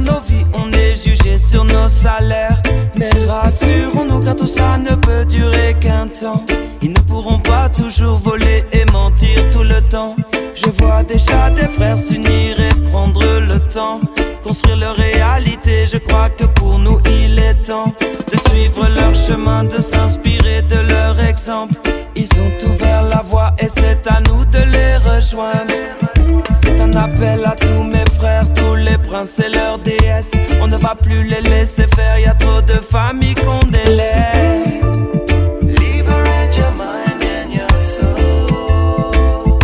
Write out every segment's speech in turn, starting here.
nos vies, on est jugé sur nos salaires. Mais rassurons-nous car tout ça ne peut durer qu'un temps. Ils ne pourront pas toujours voler et mentir tout le temps. Je vois déjà des frères s'unir et prendre le temps, construire leur réalité, je crois que pour nous il est temps de suivre leur chemin, de s'inspirer de leur exemple. Ils ont ouvert la voie et c'est à nous de les rejoindre. C'est un appel à tous mes frères, tous les princes et leurs déesses. On ne va plus les laisser faire, y a trop de familles qu'on délaisse. Liberate your mind and your soul.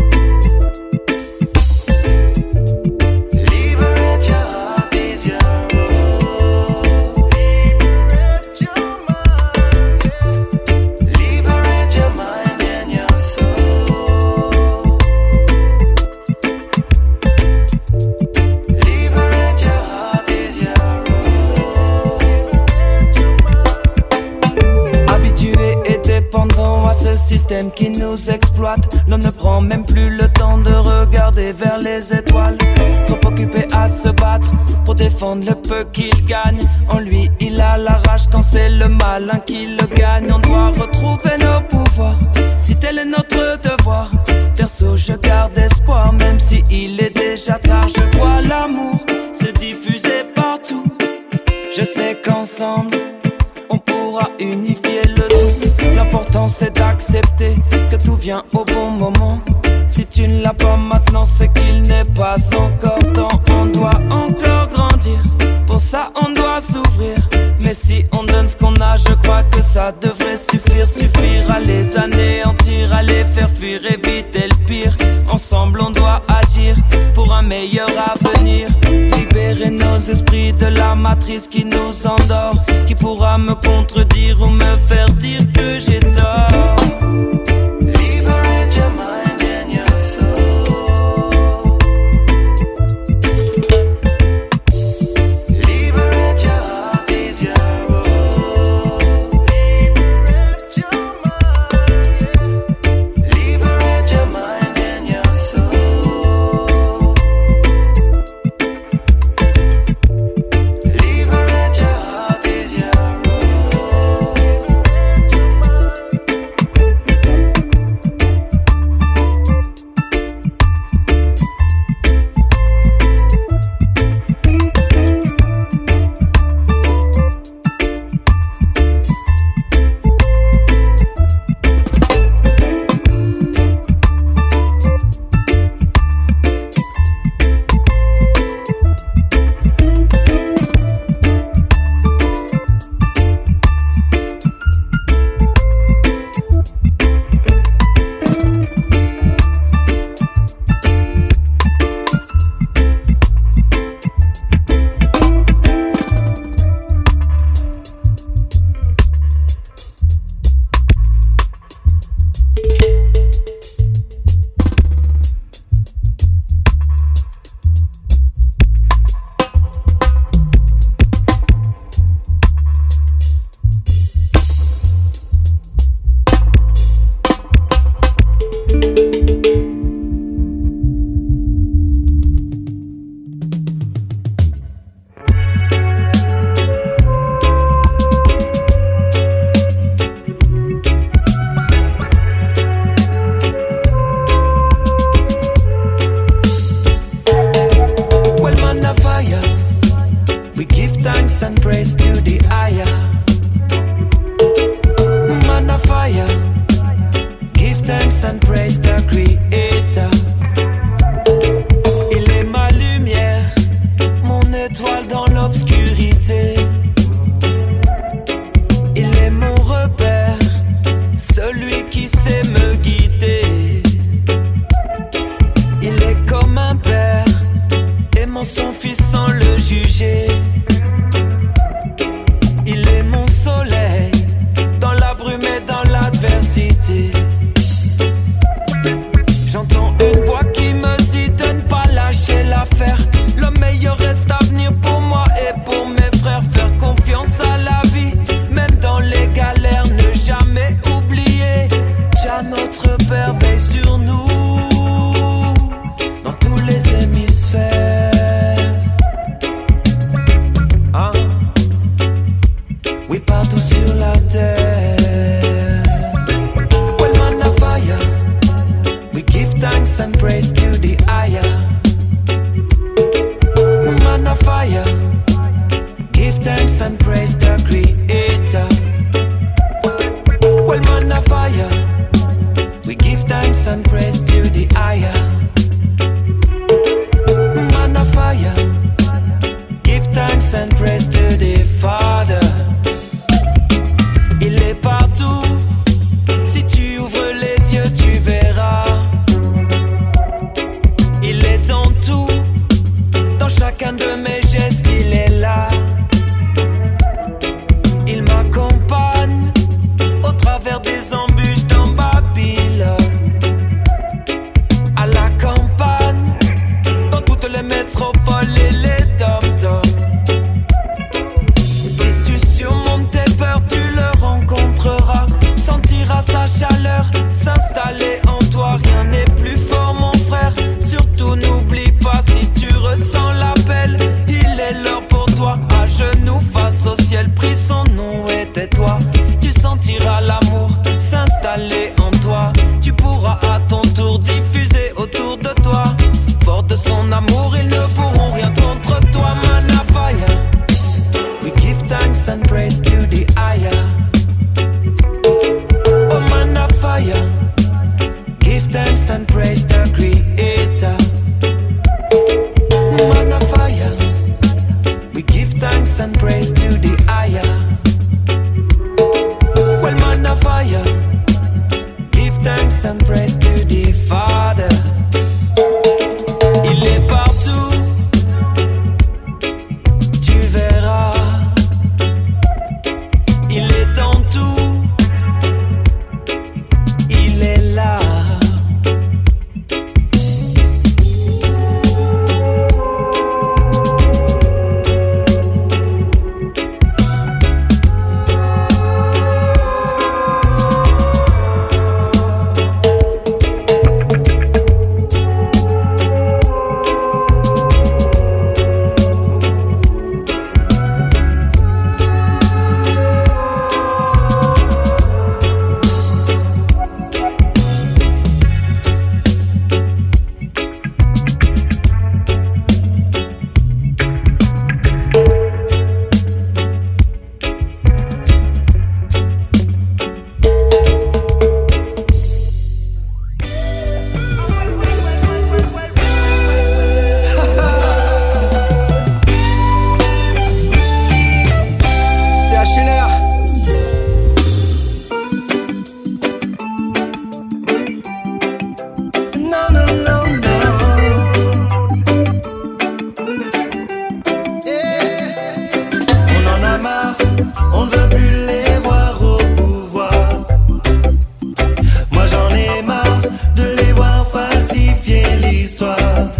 Liberate your heart is your role. Liberate your mind. Liberate your mind and your soul. Liberate your heart is your role. Habitué et dépendant à ce système qui nous exploite, l'on ne prend même plus le temps de regarder vers les étoiles. Trop occupé à se battre pour défendre le peu qu'il gagne. En lui il a la rage quand c'est le malin qui le gagne. On doit retrouver nos pouvoirs, si tel est notre devoir. Perso je garde espoir même si il est déjà tard. Je vois l'amour se diffuser partout. Je sais qu'ensemble on pourra unifier le tout. L'important c'est d'accepter que tout vient au bon moment. Si tu ne l'as pas maintenant, c'est qu'il n'est pas encore temps. On doit encore grandir, pour ça on doit s'ouvrir. Mais si on donne ce qu'on a, je crois que ça devrait suffire. Suffire à les anéantir, à les faire fuir, éviter le pire. Ensemble on doit agir pour un meilleur avenir. Libérer nos esprits de la matrice qui nous endort. Qui pourra me contredire ou me faire dire que j'ai tort? Liberate your mind and your soul. Liberate your heart is your role. Liberate your mind. Liberate your mind and your soul. Liberate your heart is your on ne veut plus les voir au pouvoir. Moi j'en ai marre de les voir falsifier l'histoire.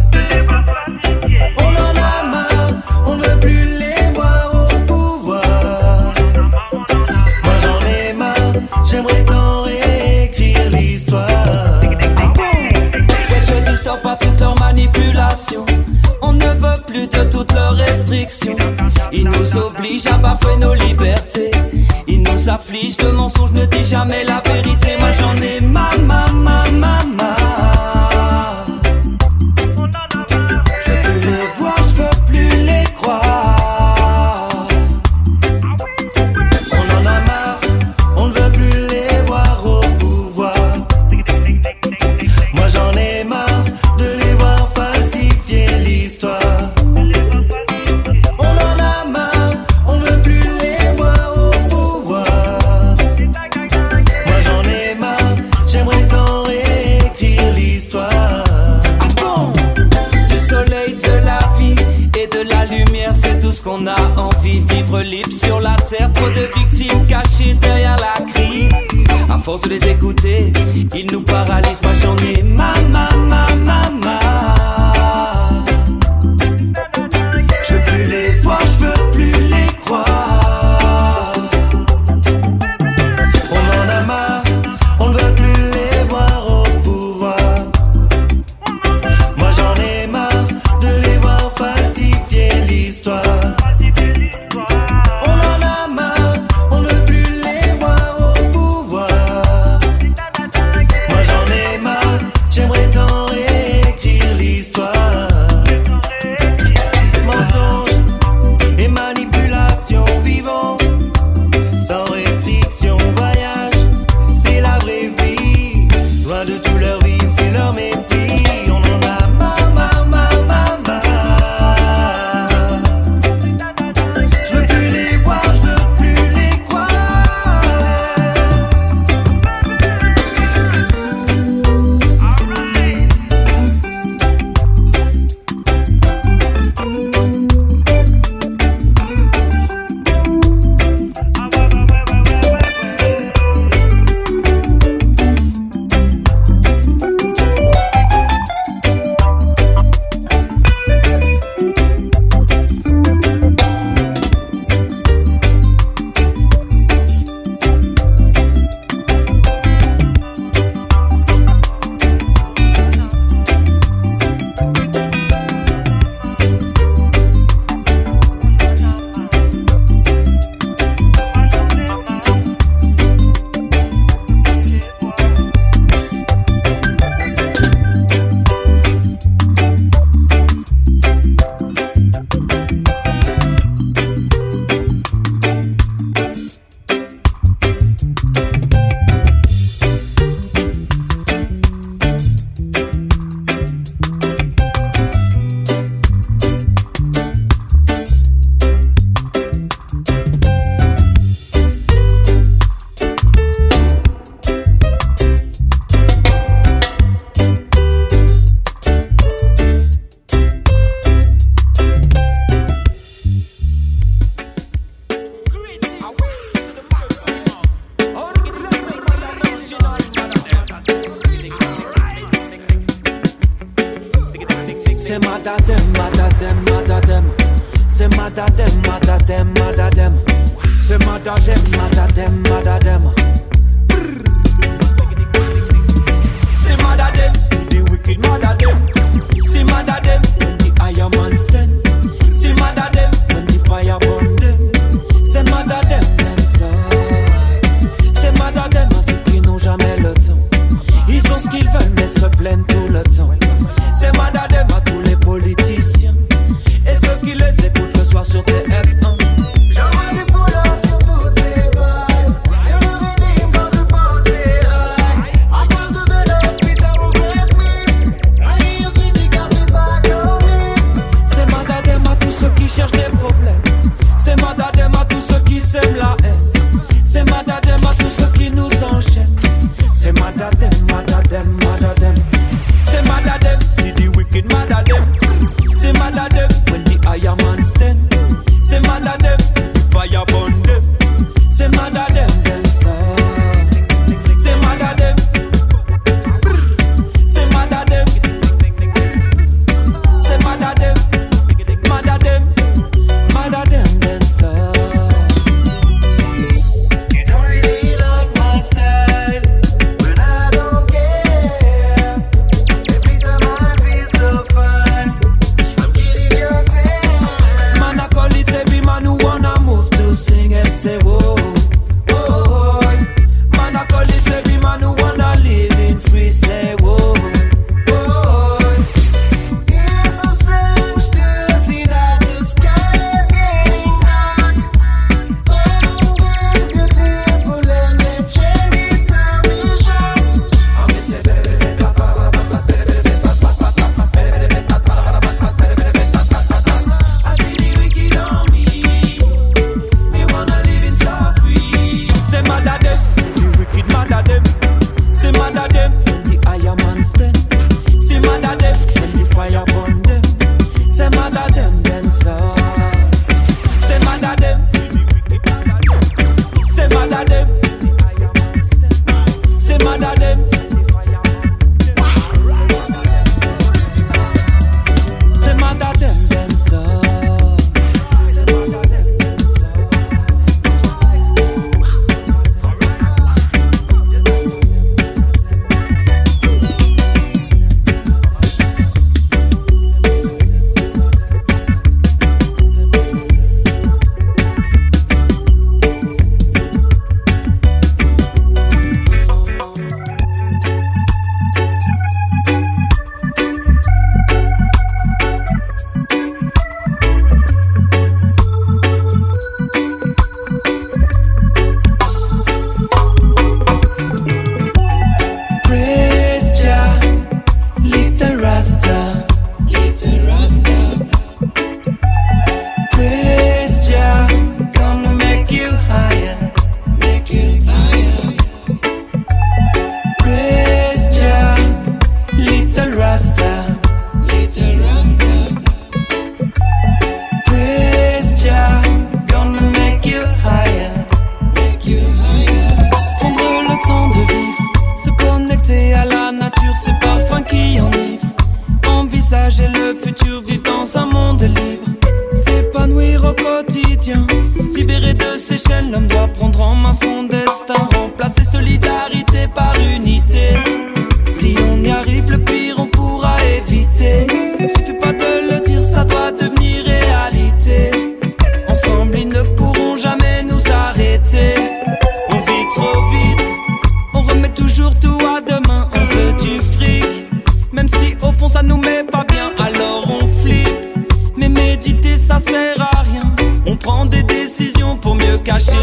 On en a marre, on ne veut plus les voir au pouvoir. Moi j'en ai marre, j'aimerais tant réécrire l'histoire. Je distord pas toute leur manipulation. On ne veut plus de toutes leurs restrictions. Ils nous obligent à bafouer nos libertés. Ils nous affligent de mensonges, ne disent jamais la vérité. Moi j'en ai marre. Je veux plus les voir, je veux plus les croire. On en a marre, on ne veut plus les voir au pouvoir. Moi j'en ai marre de les voir falsifier l'histoire. On en a marre, on ne veut plus les voir au pouvoir. Moi j'en ai marre, j'aimerais tant réécrire l'histoire. Du soleil, de la vie et de la lumière, c'est tout ce qu'on a envie. Vivre libre sur la terre, trop de victimes cachées derrière la crise. À force de les écouter, ils nous paralysent. Moi j'en ai marre. Je veux plus les voir, je veux plus les croire. On en a marre, on ne veut plus les voir au pouvoir. Moi j'en ai marre de les voir falsifier l'histoire. On en a marre, on ne veut plus les voir au pouvoir. Moi j'en ai marre, j'aimerais tant réécrire l'histoire. Mensonges et manipulation, vivons sans restriction, voyage, c'est la vraie vie. Loin de tout leur vie, c'est leur mépris. On en a marre. Je veux plus les voir, je veux plus les croire. C'est madadem. C'est madadem. C'est madadem. C'est madadem, the wicked madadem. C'est madadem, when the Iron Man stand. C'est madadem, when the fire burn them. C'est madadem, them ça. C'est madadem à ceux qui n'ont jamais le temps. Ils ont ce qu'ils veulent mais se plaignent tout le temps. C'est madadem à tous les politiciens et ceux qui les écoutent le soir sur TF1. J'envoie des pouleurs sur toutes ces vagues. C'est le rythme quand je pense c'est high. I got to be lost, we don't regret me. I hear you critique, I feel back.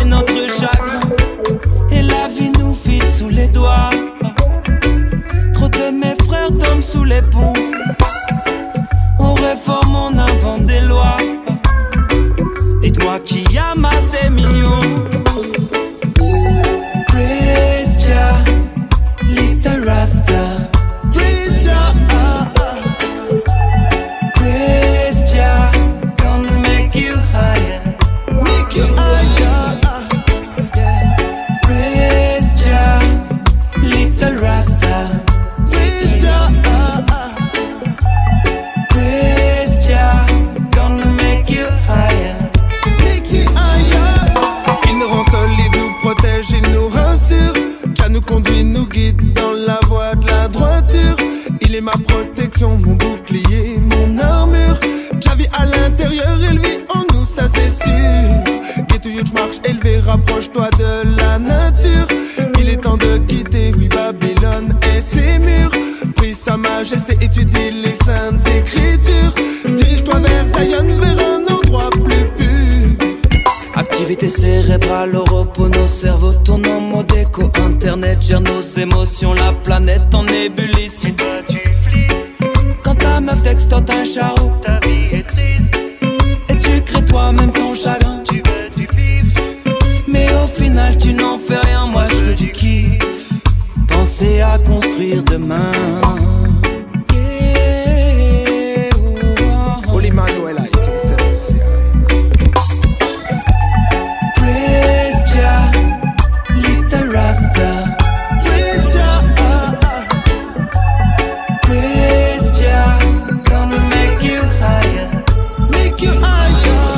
et notre chagrin. Et la vie nous file sous les doigts. Trop de mes frères tombent sous les ponts. On réforme, on invente des lois. Dites-moi qui a massé millions. Praise Jah, little Rasta. Praise Jah, praise Jah, gonna make you higher. Make you higher. Praise Jah, little Rasta. Praise Jah, praise Jah, gonna make you higher. Make you higher. Il nous rend solides, nous protège, il nous rassure. Jah nous conduit, nous guide dans la voie de la droiture. Il est ma protection, mon bouclier, mon armure. Jah vit à l'intérieur, il vit en nous, ça c'est sûr. Get to you, marche élevé, rapproche-toi de la nature. Il est temps de quitter, oui, Babylone et ses murs. Prie sa majesté, étudie les saintes écritures. Dirige-toi vers Zion, vers un endroit plus pur. Activité cérébrale au repos, nos cerveaux tournent en mode écho. Internet gère nos émotions, la planète en ébullition. Et toi tu flippes quand ta meuf textote un charreau. Ta vie est triste et tu crées toi-même ton chagrin. Tu veux du bif, mais au final tu n'en fais rien. Moi je veux du kiff. Penser à construire demain. Yeah, Holy Manuel, praise Jah, little Rasta. Praise Jah, praise Jah, gonna make you higher. Make you higher.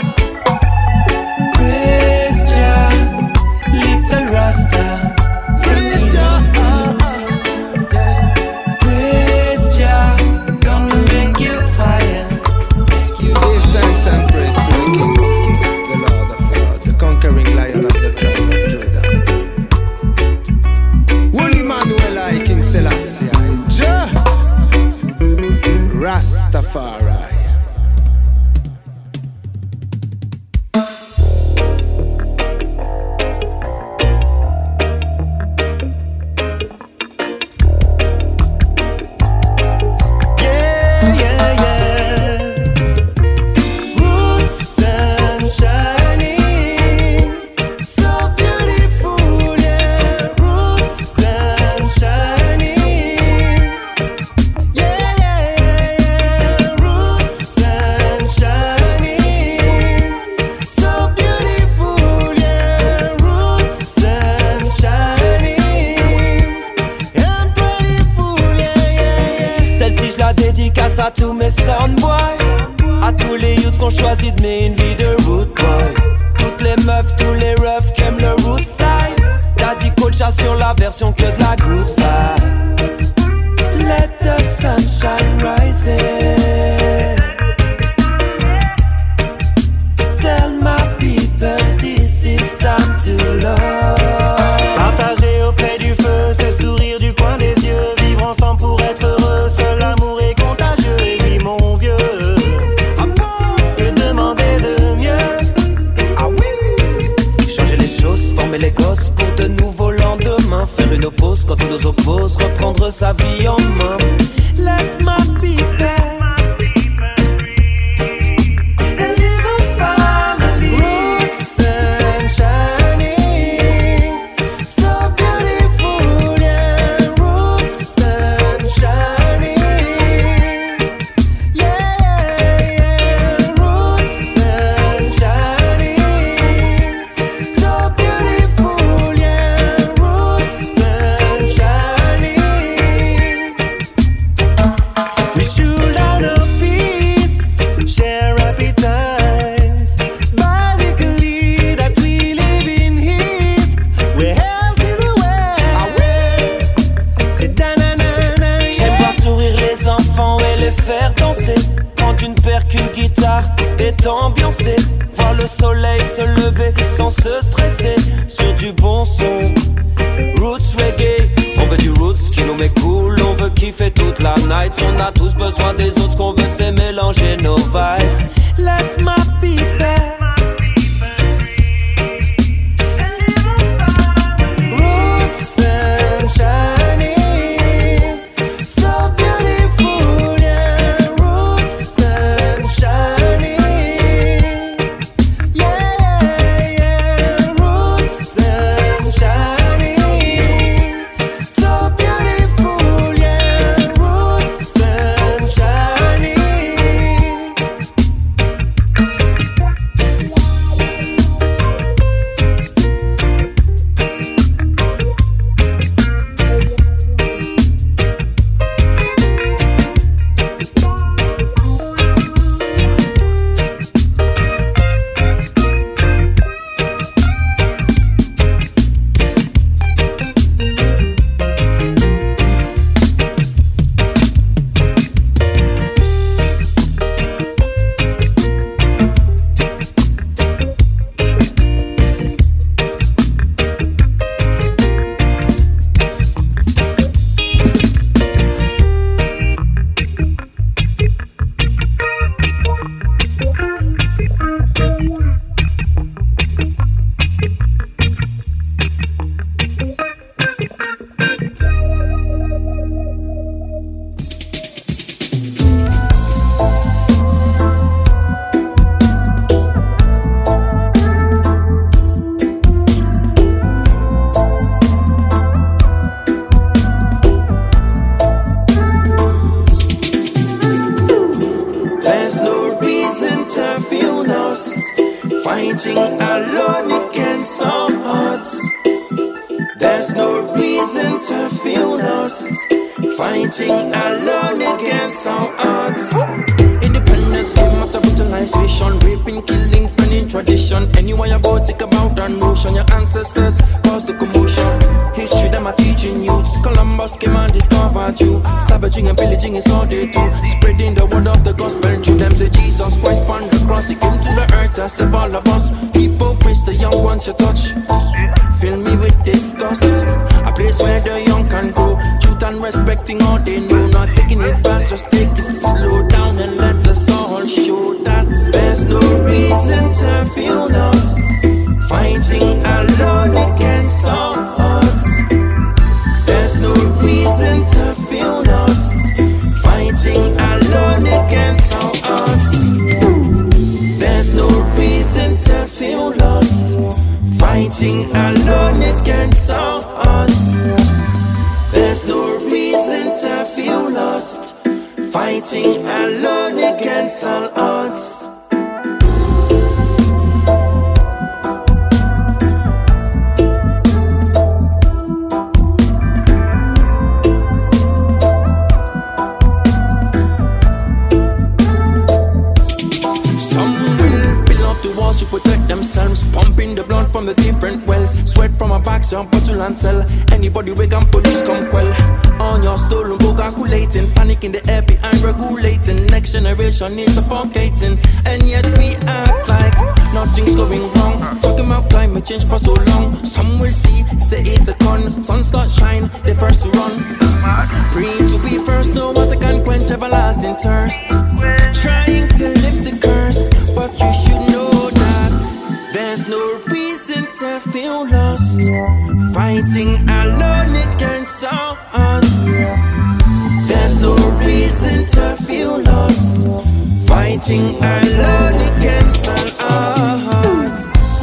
Praise Jah, little Rasta. Praise Jah, praise Jah, gonna make you higher. Give thanks and praise to the King of Kings, the Lord of Lords, the conquering Lion of the tribe of Judah. Holy Manuel, I King Selassie, Jah, Rastafari. Yeah, yeah, yeah. Roots and shining, so beautiful, yeah. Roots and shining, yeah, yeah, yeah. Roots and shining, so beautiful, yeah. Roots and shining, and beautiful, yeah, yeah, yeah. Celle-ci je la dédicace à tous mes soundboys, à tous les youths qu'on choisit de mener une vie de root boy. Toutes les meufs, tous les refs qui aiment le root style. Daddy Culture sur la version que de la good vibe. Let the sunshine rise in. Tell my people this is time to love. Partager auprès du feu, ce sourire du coin des yeux. Vivre ensemble pour être heureux, seul l'amour est contagieux. Et oui mon vieux, ah bon, que demander de mieux? Ah oui, changer les choses, former les gosses pour de nouveaux lendemains. Faire une pause quand tout nous oppose, reprendre sa vie en main. Let my people and live as family. Roots and shining, so beautiful, yeah. Roots and shining, yeah, yeah. Roots and shining, so beautiful, yeah. Roots and shining. We should have no peace, share happy times. Basically, that we live in East, we're health in the West. C'est dananana. J'aime voir sourire les enfants et les faire danser. Prendre une perque, une guitare et t'ambiancer. Voir le soleil se lever sans se stresser. Sur du bon son, roots reggae. On veut du roots qui nous met cool. On veut kiffer toute la night. On a tous besoin des autres. Ce qu'on veut c'est mélanger nos vibes. Let my people Fighting alone against all odds. There's no reason to feel lost. Fighting alone against all odds. Independence came after brutalization, raping, killing, burning tradition. Anywhere you go, take about that notion. Your ancestors caused the commotion. History them are teaching youths. Columbus came and discovered you. Savaging and pillaging is all they do. Spreading the word of the gospel to them. Say Jesus Christ on the cross, he came to the earth to save all of us. People praise the young ones you touch. Fill me with disgust. A place where the young can grow. Truth and respecting all they know. Not taking it fast, just take it slow down and let us all show that there's no reason to feel lost. Fighting alone against all odds. There's no reason to feel lost. Fighting alone against all odds. There's no reason to feel lost. Fighting alone against all odds. There's no reason to feel lost. Fighting alone against all odds. To protect themselves, pumping the blood from the different wells. Sweat from our backs, your bottle and sell. Anybody wake and police come quell. On your stolen go calculating, panic in the air behind regulating. Next generation is suffocating, and yet we act like nothing's going wrong. Talking about climate change for so long. Some will see, say it's a con. Sun start shine, they first to run. Free to be first, no water can quench everlasting thirst. Trying to lift the curse, but you should know there's no reason to feel lost. Fighting alone against all odds. There's no reason to feel lost. Fighting alone against all odds.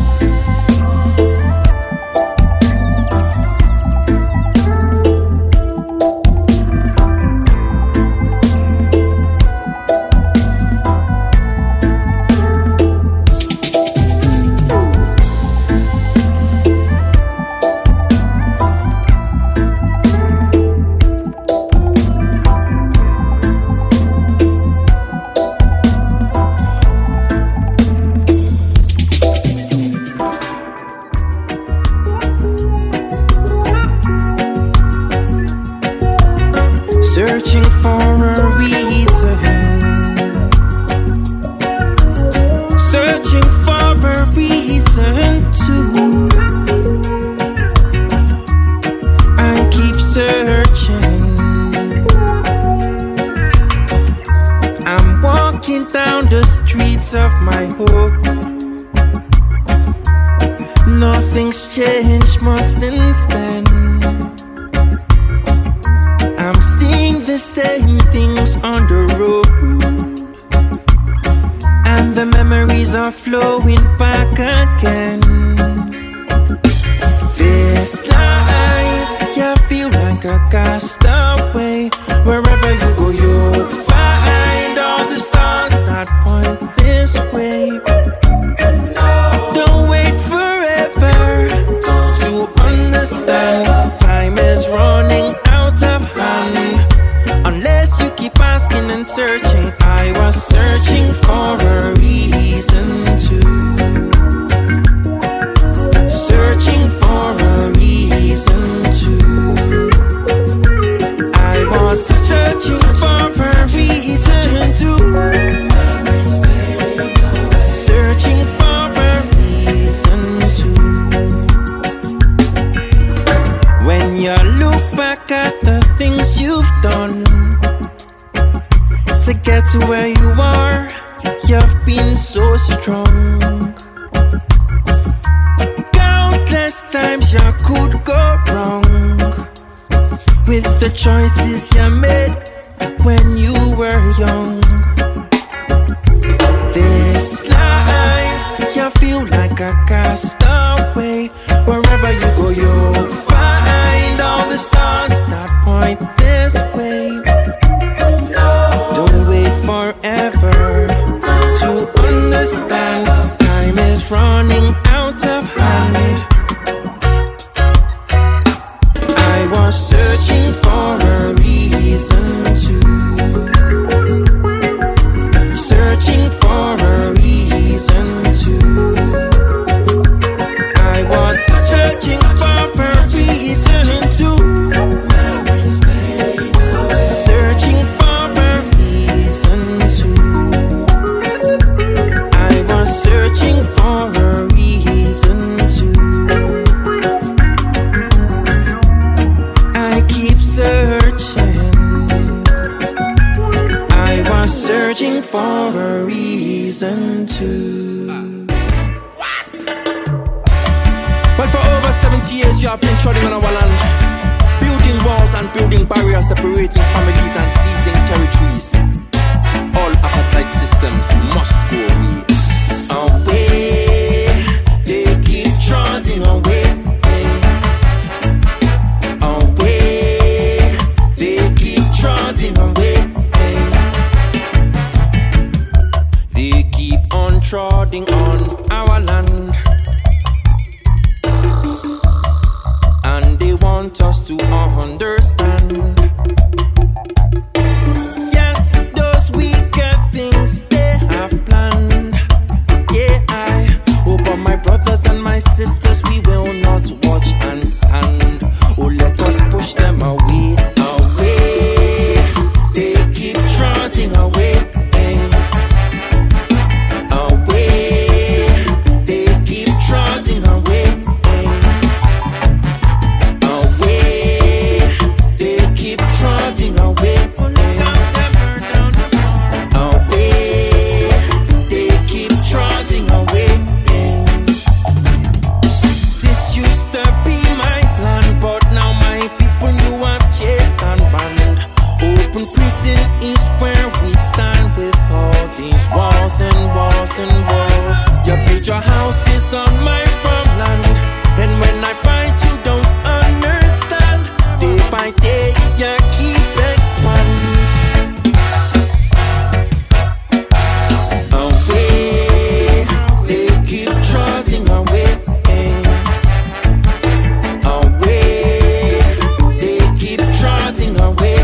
Searching for a reason. Searching for a reason to. I keep searching. I'm walking down the streets of my hope. Nothing's changed much since then. I'm seeing the same things on the road, and the memories are flowing back again. This life, you feel like a castaway. Wherever you go, you'll find all the stars that point this way. Don't wait forever to understand. Time is running out of hand. Unless you keep asking and searching. I was searching for a reason to. Searching for a reason to. I was searching for a reason to. Searching for a reason to. When you look back at the things you've done to get to where you are, you've been so strong. Countless times you could go wrong with the choices you made when you were young. This life, you feel like a castaway. Wherever you go, you'll find all the stars that point this way. Don't wait forever to understand. Time is running have been treading on our land, building walls and building barriers, separating families and seizing territories. All apartheid systems must go away. Away, they keep trotting away. Away, they keep trotting away. They keep on trotting on our land. And they want us to understand. Yes, those wicked things they have planned. Yeah, I hope on my brothers and my sisters we will not watch and stand. Oh, let us push them away, away. They keep trotting away. Away, they keep trotting away. You build your houses on my farmland, and when I fight you don't understand. Day by day you keep expand. Away, they keep trotting away. Away, they keep trotting away.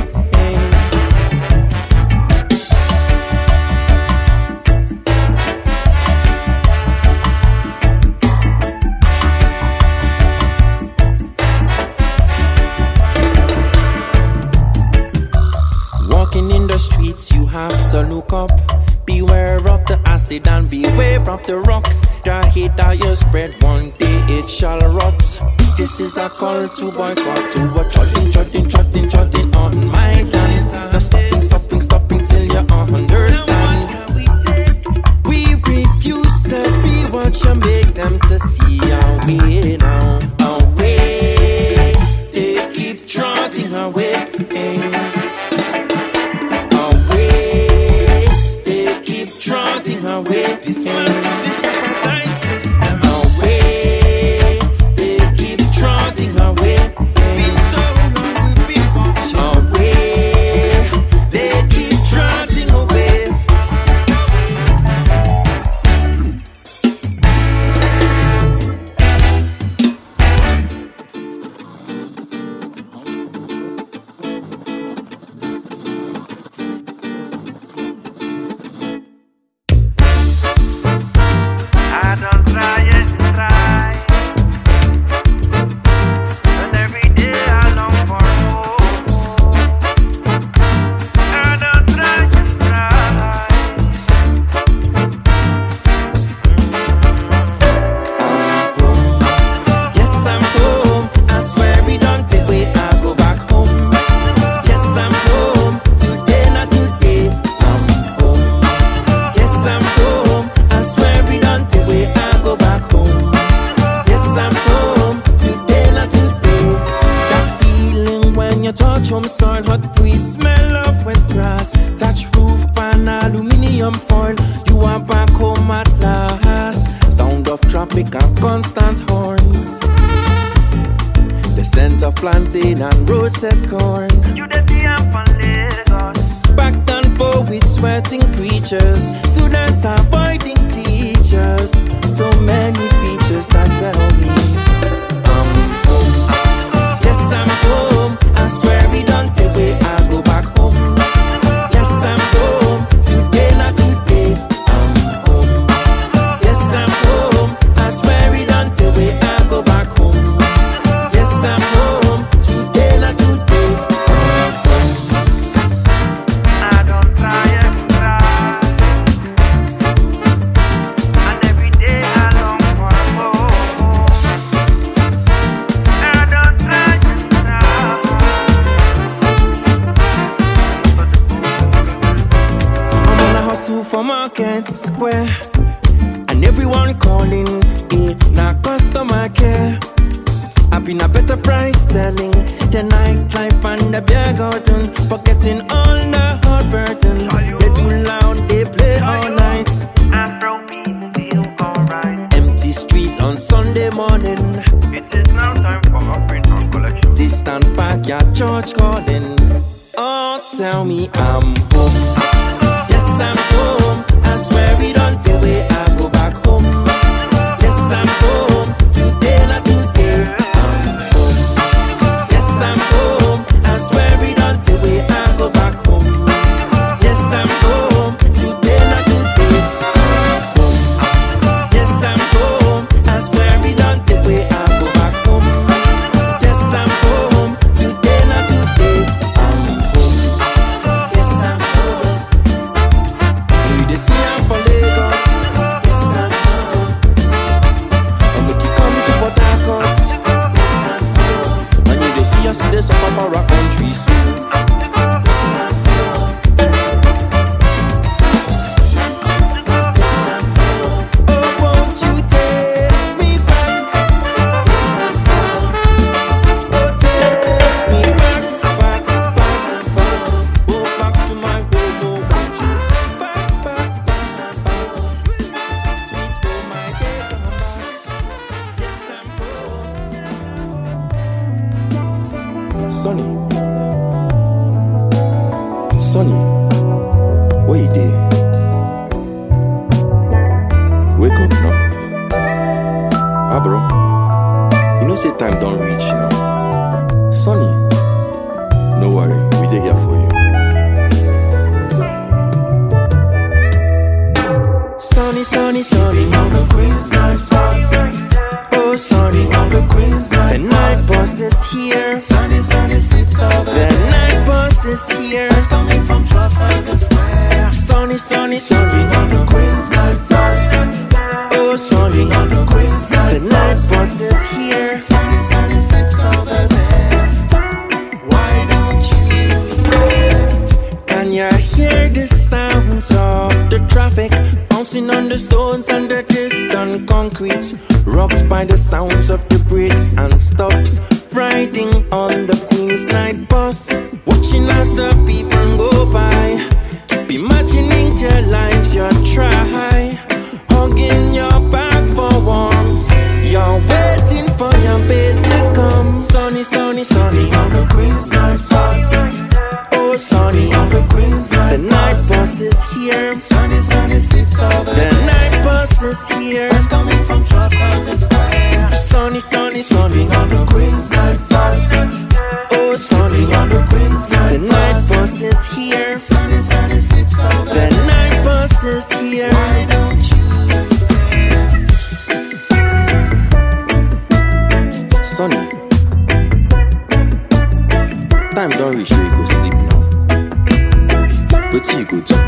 Walking in the streets, you have to look up. Beware of the acid and beware of the rocks. The hate that you spread, one day it shall rot. This is a call to boycott, to a trotting on my land. Now stopping till you understand. We refuse to be what you make them to see our way now. Away, they keep trotting away. Trotting away. Away, they keep trotting away. Away, they keep trotting away. Home soil, hot breeze, smell of wet grass. Touch roof and aluminium foil. You are back home at last. Sound of traffic and constant horns. The scent of plantain and roasted corn. You the Lagos. Backed and forth with sweating preachers. Students avoiding teachers. So many features that tell me I'm home. Yes, I'm home. I swear we don't take way, I go back home. Yes, I'm home. Today, not today. I'm home. Yes, I'm home. I swear we don't take way, I go back home. Yes, I'm home. Today, not today. I'm home. I don't try and try. And every day I long for more. I don't try and try. I'm on a hustle for Market Square, and everyone calling it not customer care. I keeping a better price, selling the nightlife and the beer garden, forgetting all the hard burden. They too loud, they play all night. Afro beats feel alright. Empty streets on Sunday morning. It is now time for offering and collection. Distant backyard church calling. Oh, tell me I'm home. Yes, I'm home. I swear it until way I go back home. Yes, I'm home. Today, not today. I'm home. Yes, I'm home. I swear it until way I go back home. Yes, I'm home. Today, not today. I'm home. Yes, I'm home. I swear it until way I go back home. Yes, I'm home. Today, not today. I'm home. Yes, I'm home. You dey see I'm for Lagos. Yes, I'm home. I make you come to Port Harcourt. Yes, I'm home. And you dey see us in the Sahara country soon. Yes, I'm home. Yes, I'm home. Oh, won't you take me back? Yes, I'm home. Oh, take me back, back, back, back. Go back to my home, oh, won't you? Back, back, yes, I'm home. Sweet home, I can't come back. Yes, I'm home. Sonny, Sonny, where you dey? Wake up now. Ah, bro, you know say time don't reach now. Sonny, no worry, we dey here for you. Sonny, Sonny, Sonny, on the Queen's night boss. Oh, Sonny, on the Queen's night. The night boss is here. Sunny, sunny sleeps over The night boss is here. It's coming from Trafalgar Square. Sonny, Sonny, Sonny, On the Queen's night boss. oh, Sonny, On the Queen's the night night boss. boss is here. Sunny, sunny sleeps over there. Why don't you? Can you hear the sounds of the traffic bouncing on the stones and the distant concrete, rocked by the sounds of the brakes and stops, riding on the Queen's night bus, watching as the people go by. Keep imagining their lives you try, hugging your back for warmth. You're waiting for your bed to come. Sunny, sunny, sunny, On the Queen's night boss. oh, sunny. On the Queen's The night night boss. bus is here. Sunny, sunny sleeps over The there. night bus is here. It's coming from Trafalgar Square. Sunny, sunny, sunny. On the Queen's night boss. Oh, sunny. On the Queen's The night night boss. bus is here. Sunny, sunny sleeps over The there. night bus is here. Why don't you? Sunny. Time don't reach where you go sleep now. But you go to.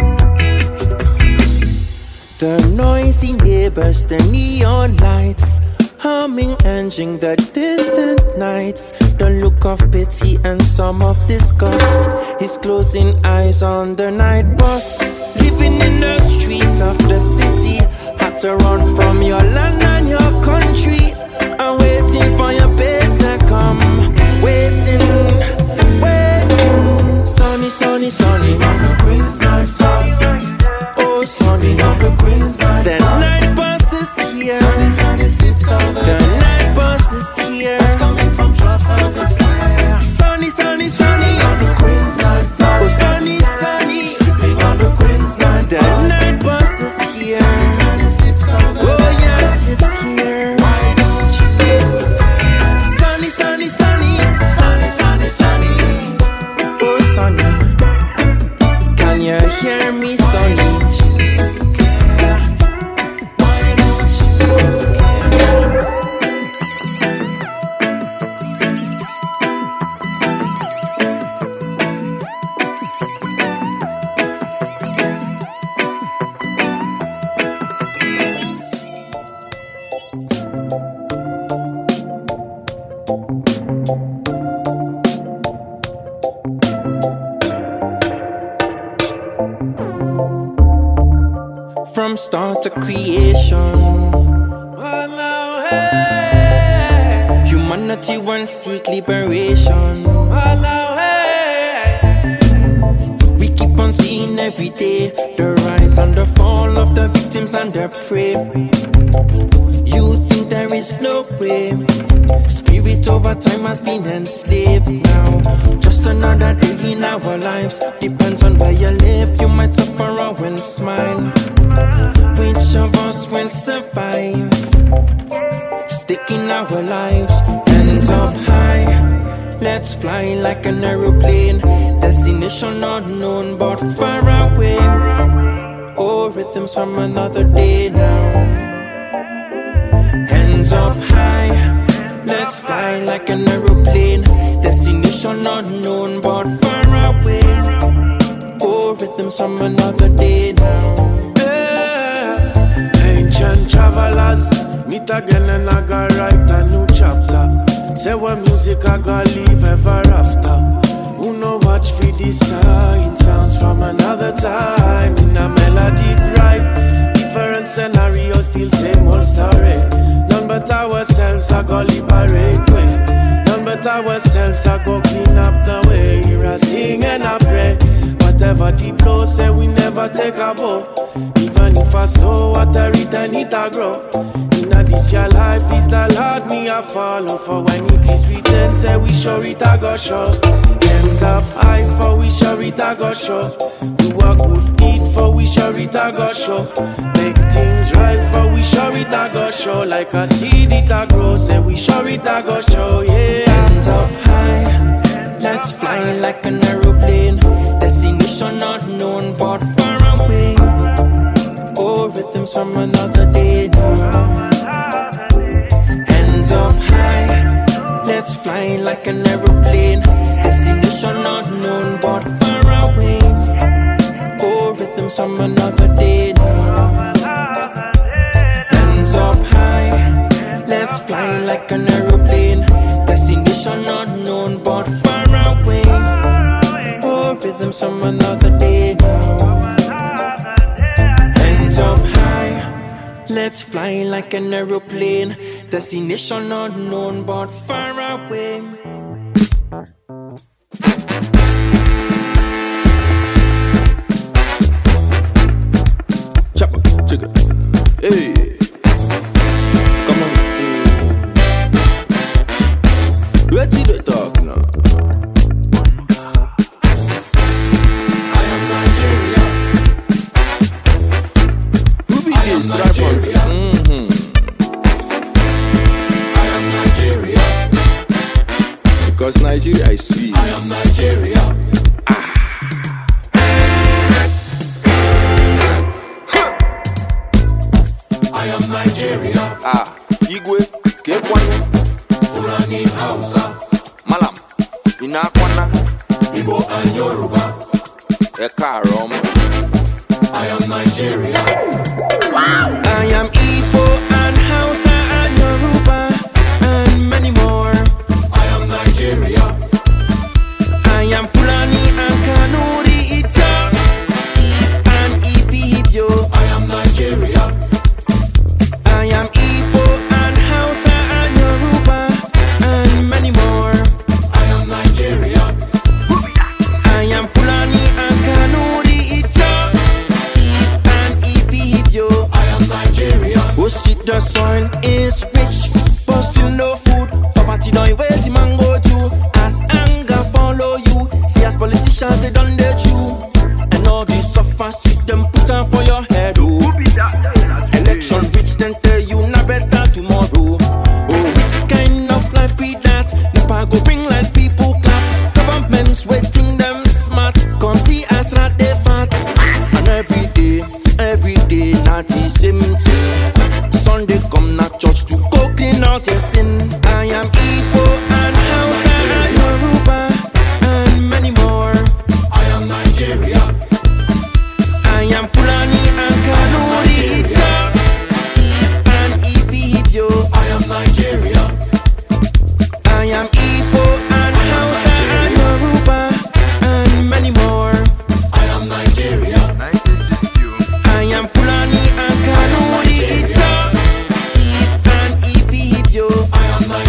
The noisy neighbors, the neon lights, humming, engine the distant nights. The look of pity and some of disgust. He's closing eyes on the night bus, living in the streets of the city. Had to run from your land and your country. I'm waiting for your bed to come. Waiting, waiting. Sunny, sunny, sunny. On the Queen's night boss. Oh, sunny. On the Queen's night The boss. night bus is here. Sunny, sunny sleeps over The there. night bus is here. It's coming from Trafalgar Square. Sunny, sunny, sunny. On the Queen's night Oh, boss. sunny, sunny. Sleeping on the Queen's night The boss. night bus is here. Sunny, sunny sleeps over Oh, there. yes, it's here. Why don't you? Sunny, sunny, sunny. Sunny, sunny, sunny. Oh, sunny. Can you hear me, sunny? Everyone seek liberation. We keep on seeing every day the rise and the fall of the victims and their prey. You think there is no way? Spirit over time has been enslaved now. Just another day in our lives. Depends on where you live. You might suffer or will smile. Which of us will survive? Stick in our lives, hands up high. Let's fly like an aeroplane. Destination unknown but far away. Oh, rhythms from another day now. Hands up high. Let's fly like an aeroplane. Destination unknown but far away. Oh, rhythms from another day now. Yeah. Ancient travelers meet again and I gotta write a new chapter. Say what music I gotta leave ever after. Who know watch for this sign? Sounds from another time. In a melody right. Different scenario, still same old story. None but ourselves I go liberate way. None but ourselves I go clean up the way. I sing and I pray. Whatever deep low say we never take a bow. Even if I slow water it and it a grow. This your life is the Lord me I follow. For when it is written say we sure it a go show. Hands up high for we sure it a go show. Do a good deed for we sure it a go show. Make things right for we sure it a go show. Like a seed it a grow say we sure it a go show. Yeah. Hands up high. Let's fly like an aeroplane. Destination not known but far away. Oh, rhythms from another day now. Up high, let's fly like an aeroplane. Destination unknown but far away. Oh, rhythms from another day now. Hands up high, let's fly like an aeroplane. Destination unknown but far away. Oh, rhythms from another day now. Hands up high, let's fly like an aeroplane. Destination unknown but far away. Chopper, chugga, hey, come on. Ready to talk now. I am Nigeria. Who be this? Nigeria. Because Nigeria is sweet. I am Nigeria. I am Nigeria. Igwe, Kekwanu, Fulani Hausa, Malam, Inakwana, Igbo and Yoruba. Ekarom. I am Nigeria. Wow. I am Igbo and Hausa and Yoruba and many more. Nigeria. I am Fulani and Kanuri, Icha, Tiv and Ibibio. I am Nigeria. I am Igbo and Hausa and Yoruba and many more. I am Nigeria. I am Fulani and Kanuri, Icha, Tiv and Ibibio. I am Nigeria. Oh, see the soil is rich, but still no food. Poverty don't wait to mango. Politicians they done the chew. And all these suffer, see them put on for your head. Oh, election rich then tell you not better tomorrow. Oh, which kind of life be that? Never go bring like people clap. Governments waiting them smart. Come see us right they fat. And every day, not the same thing. Sunday come not church to go clean out your sin. I am Igbo and Hausa and Yoruba. Nigeria. I am Fulani and Kanuri, Icha, Tiv and Ibibio. I am Nigeria. I am Igbo and Hausa and Yoruba and many more. I am Nigeria. I am Fulani and Kanuri, Icha, Tiv and Ibibio. I am Nigeria.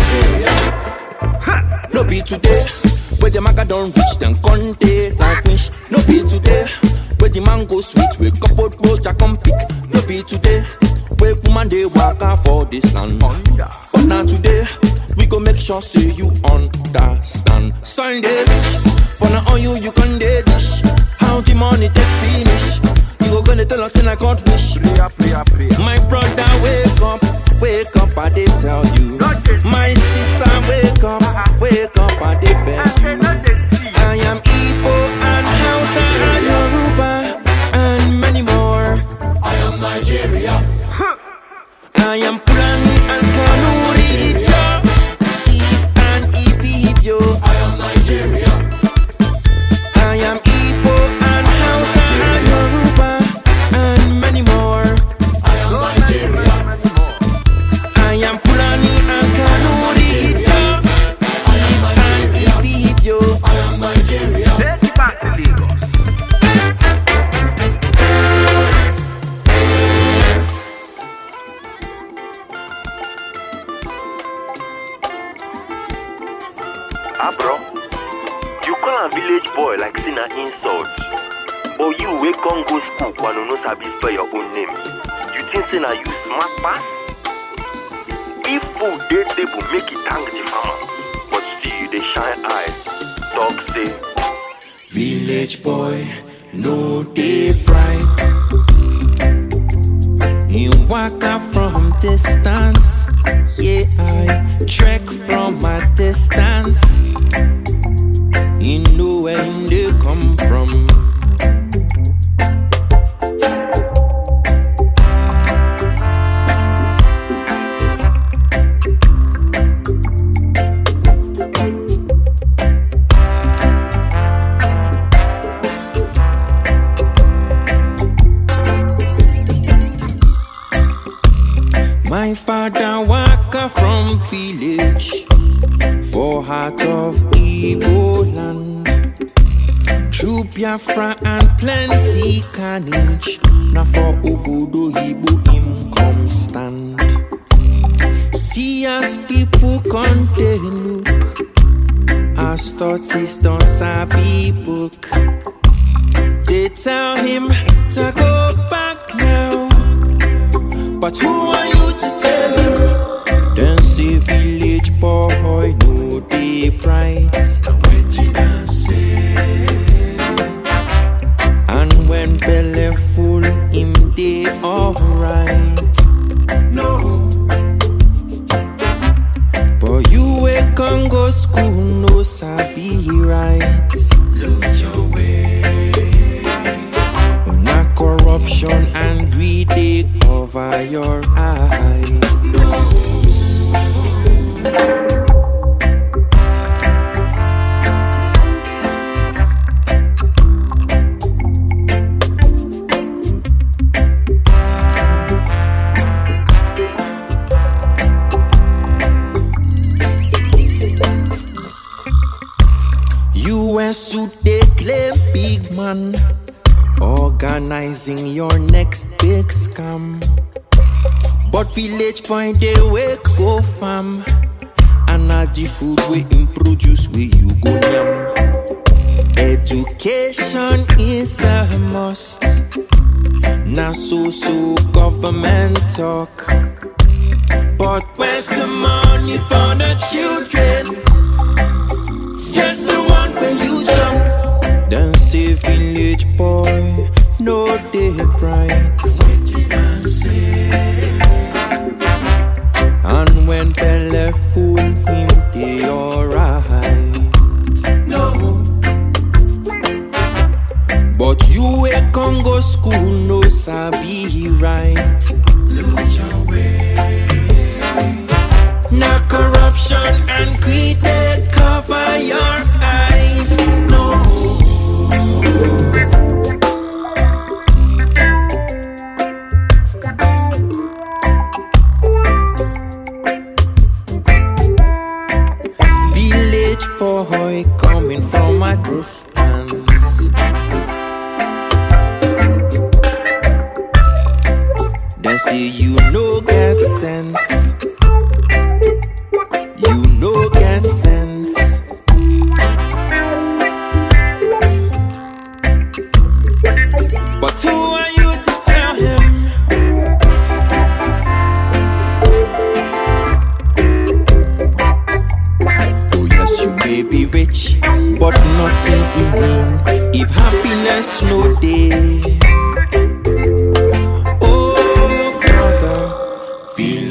don't reach them conte like wish. No be today, where the mango sweet. Wake up out boat, I come pick. No be today, where woman they walk out for this land. But now today, we go make sure say you understand. Sunday rich, but now on you can day dish. How the money take finish? You go gonna tell us and I can't wish. Prayer. My brother wake up, I did tell you. My sister wake up, I did beg you. I am Igbo and Hausa and Yoruba and many more. I am Nigeria. I am Fulani and Kanuri, Icha, Tiv and Ibibio. I am Nigeria. I am Igbo and Hausa and Yoruba and many more. I am Nigeria. I am Fulani and Kanuri, Icha, Tiv and Ibibio. I am Nigeria. Take it back to Lagos. Bro, you call a village boy like sin an insult. But you wake on go school when you no sabi spell your own name. You think say na you smart pass? If food dey table make it thank the farmer, but still you dey shine eye. Talk say village boy, no dey bright. You walk out from distance. Yeah, I trek from a distance. You know where they come from. My father walk from village for heart of Igbo land. Through Biafra and plenty carnage. Now for Obodo Igbo him come stand. See as people come they look, as tortoise don't sabi book. They tell him to go back now, but who are you to tell him? Then say village boy no dey bright. And when belly full him dey alright. No, but you wake and go school no sabi right. Lose your way. Na corruption and greed dey cover your eye. US suit they claim big man, organizing your next big scam. But village point they wake go farm, and all the food we produce where you go yam. Education is a must. Now so government talk, but where's the money for the children? Just the one where you jump. Then say village boy, no day bright. And when belly full him dey alright. No, but you wake and go school no sabi right. Lose your way. Na corruption and greed they cover your eyes. No.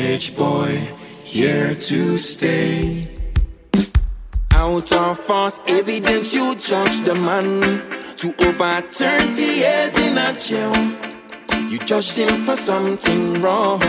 village boy, here to stay. Out of false evidence, you judge the man to over 30 years in a jail. You judged him for something wrong.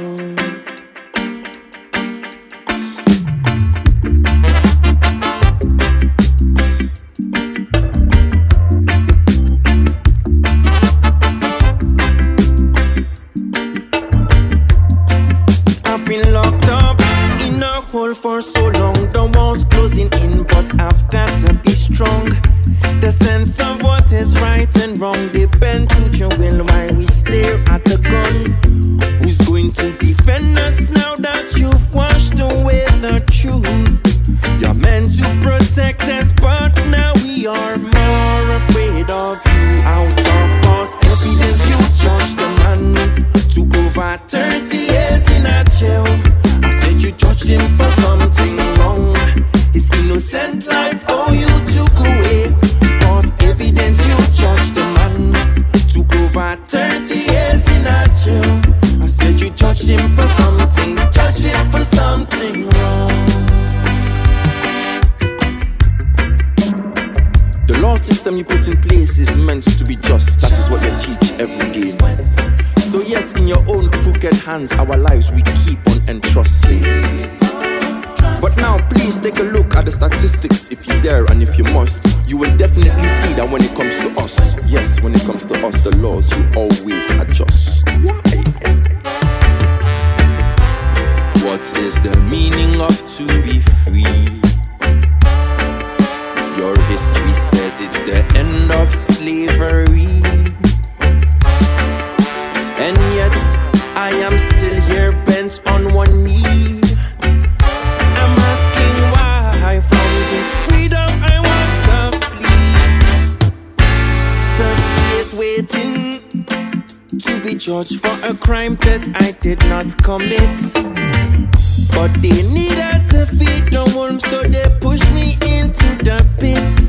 I've been locked up in a hole for so long. The walls closing in, but I've got to be strong. The sense of what is right and wrong depend to your will while we stare at the gun. Who's going to defend us now that you've washed away the truth? You're meant to protect us, but now we are more afraid of you. Out of false evidence, you judge the man to over 30 years in a jail. I said you judged him for something wrong. His innocent life, oh, you took away. False evidence, you judged the man to over 30 years in a jail. I said you judged him for something, judged him for something wrong. The law system you put in place is meant to be just. That is what they teach every day. So yes, in your own crooked hands, our lives we keep on entrusting. But now please take a look at the statistics if you dare and if you must. You will definitely see that when it comes to us, yes, when it comes to us, the laws you always adjust. Why? What is the meaning of to be free? Your history says it's the end of slavery. And yet, I am still here bent on one knee. I'm asking why from this freedom I want to flee. 30 years waiting to be judged for a crime that I did not commit. But they needed to feed the wolves, so they pushed me into the pit.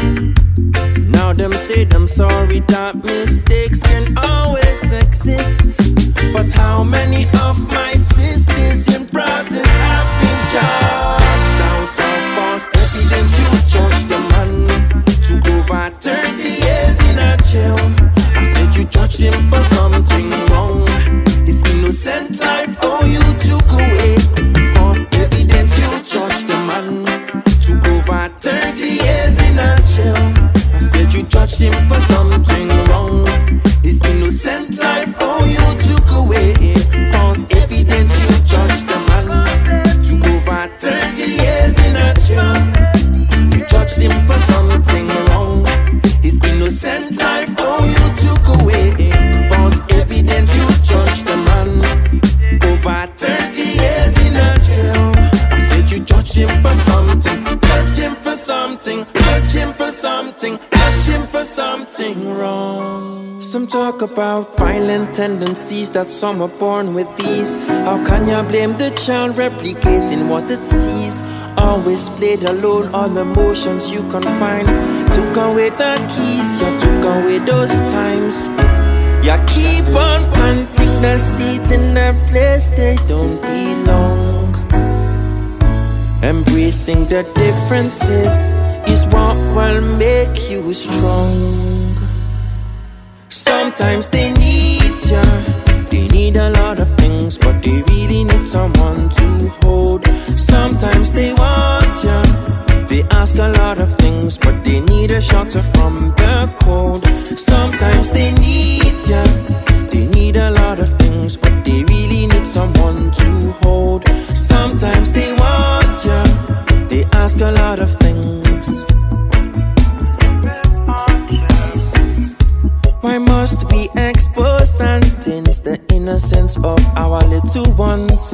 Now them say them sorry that mistakes can always exist. But how many of my sisters and brothers have been judged? Out of false evidence, you judge the man to over 30 years in a jail. I said you judged him for something wrong. His innocent life, oh, you took away. False evidence, you judged the man to over 30 years in a jail. You judged him for something wrong. His innocent life, oh, you took away. False evidence, you judged the man to over 30 years in a jail. You judged him for something wrong. His innocent life, oh, you took away. False evidence, you judged the man over 30 years in a jail. I said you judged him for something, judged him for something, judged him for something, for something wrong. Some talk about violent tendencies that some are born with these. How can you blame the child replicating what it sees? Always played alone, all emotions you confine. Took away the keys, you took away those times. You keep on planting the seeds in a place they don't belong. Embracing the differences is what will make you strong. Sometimes they need ya, they need a lot of things, but they really need someone to hold. Sometimes they want ya, they ask a lot of things, but they need a shelter from the cold. Sometimes they need ya, they need a lot of things, but they really need someone to hold. Sometimes they want ya, they ask a lot of things. Why must we expose and tint the innocence of our little ones?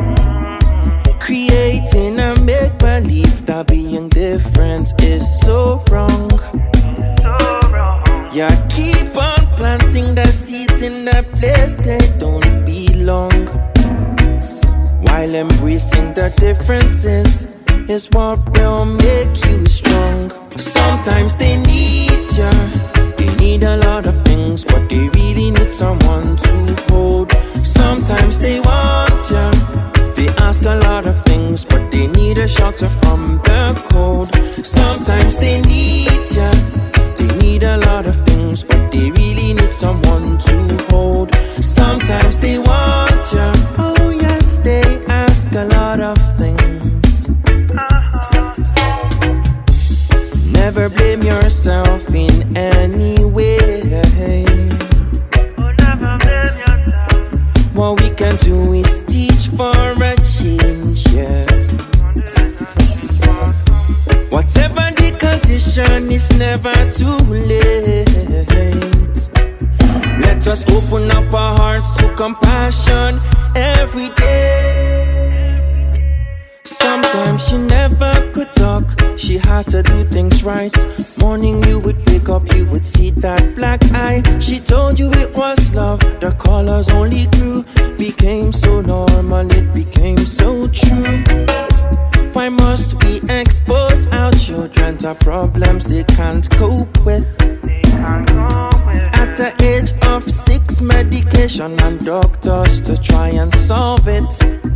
Creating a make-believe that being different is so wrong. You keep on planting the seeds in the place they don't belong, while embracing the differences is what will make you strong. Sometimes they need ya, they need a lot of things, but they really need someone to hold. Sometimes they want ya, shelter from the cold. Sometimes they need ya, they need a lot of things, but they really need someone to hold. Sometimes they want ya, oh yes, they ask a lot of things. Never blame yourself in any way. What we can do is teach for a change, yeah. Whatever the condition, it's never too late. Let us open up our hearts to compassion every day. Sometimes she never could talk, she had to do things right. Morning you would wake up, you would see that black eye. She told you it was love, the colors only grew. Became so normal, it became so true. Why must we expose our children to problems they can't cope with? At the age of 6, medication and doctors to try and solve it.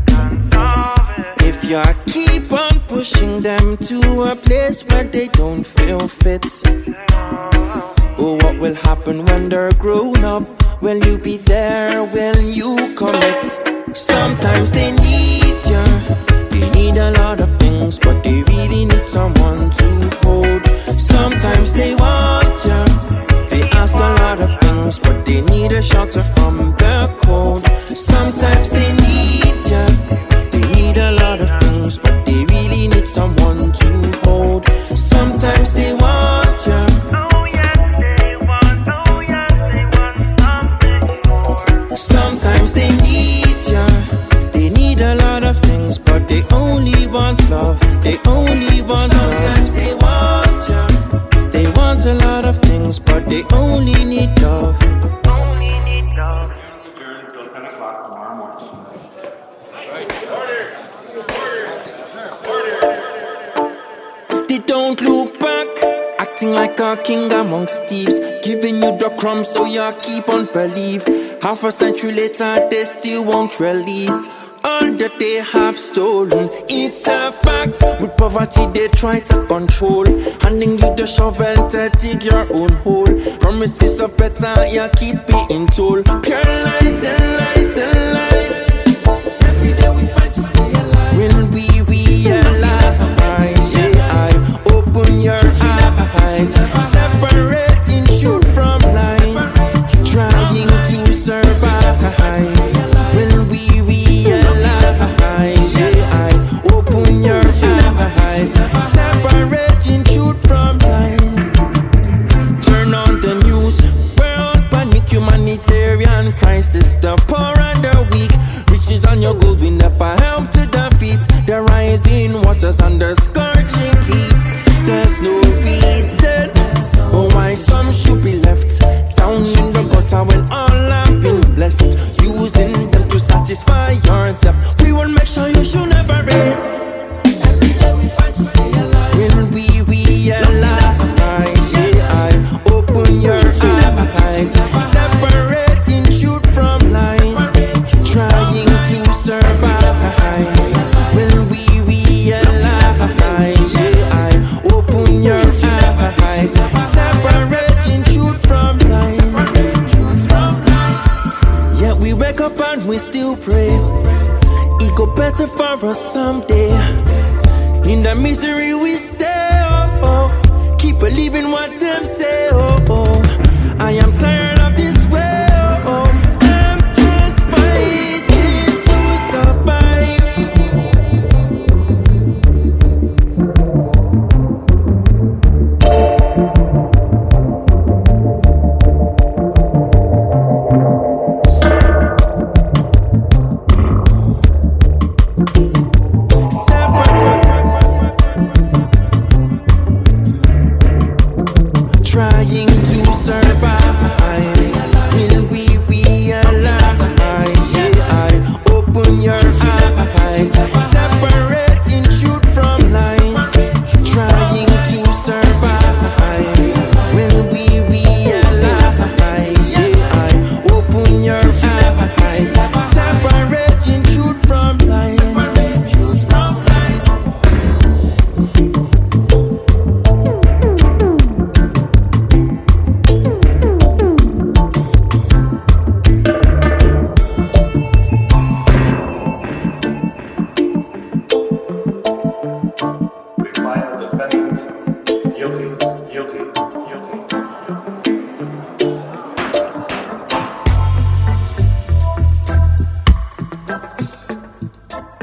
If you keep on pushing them to a place where they don't feel fit, oh, what will happen when they're grown up? Will you be there when you commit? Sometimes they need you, they need a lot of things, but they really need someone to hold. Sometimes they want you, they ask a lot of things, but they need a shelter from the cold. Sometimes they need you, they need a lot of things, but they really need someone to hold. Sometimes they want you. Sometimes they need ya, they need a lot of things, but they only want love, they only want love. Sometimes they want ya, they want a lot of things, but they only need love. Only need love. Adjourned until 10 o'clock tomorrow morning. Order! They don't look back, acting like a king amongst thieves, giving you the crumbs so you keep on believe. Half a century later, they still won't release all that they have stolen. It's a fact. With poverty, they try to control, handing you the shovel to dig your own hole. Promises of better, you keep being told. Pure lies and lies and lies. Every day we fight to stay alive. Will we realize? Yeah, open your eyes. Separating truth from lies. Trying to survive. Will we realize? Yeah, open your eyes. Separating truth from lies. Turn on the news. World panic, humanitarian crisis. The poor and the weak, riches and your gold will never help to defeat the rising waters and the scorching heat. There's no reason why some should be left down in the gutter when all have been blessed, using them to satisfy your theft. We will make sure you should never rest. Every day we fight to stay alive. Will we realize? Yeah, open your eyes. Separating truth from lies. Trying to survive. Will we realize? Yeah, open your eyes. Separating truth from lies. Yeah, we wake up and we still pray. It go better for us someday. In the misery we stay. Oh. Keep believing what them say. Oh. I am tired of this way. Oh. I'm just fighting to survive. Trying to survive. Will we realize? Yeah, open your eyes.